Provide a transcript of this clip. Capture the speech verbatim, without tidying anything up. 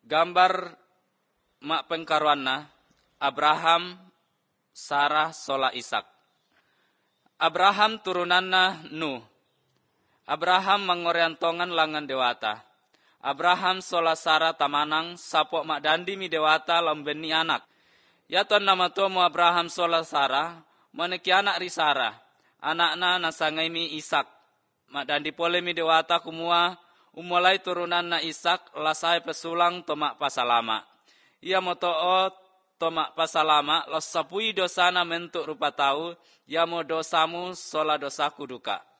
Gambar mak pengkaruanna Abraham, Sarah, sola Ishak. Abraham turunanna Nuh. Abraham mangoreantongan langan dewata. Abraham sola Sarah tamanang sapok mak dandi mi dewata lambeni anak. Yaton nama tomo Abraham sola Sarah maneki anak ri Sarah. Anakna nasangai mi Ishak. Mak dandi pole mi dewata kumua umulai turunanna Ishak lasai pesulang tomak pasalama. Ia motoot tomak pasalama los sapui dosana mentuk rupa tau, ya mo dosamu sola dosaku duka.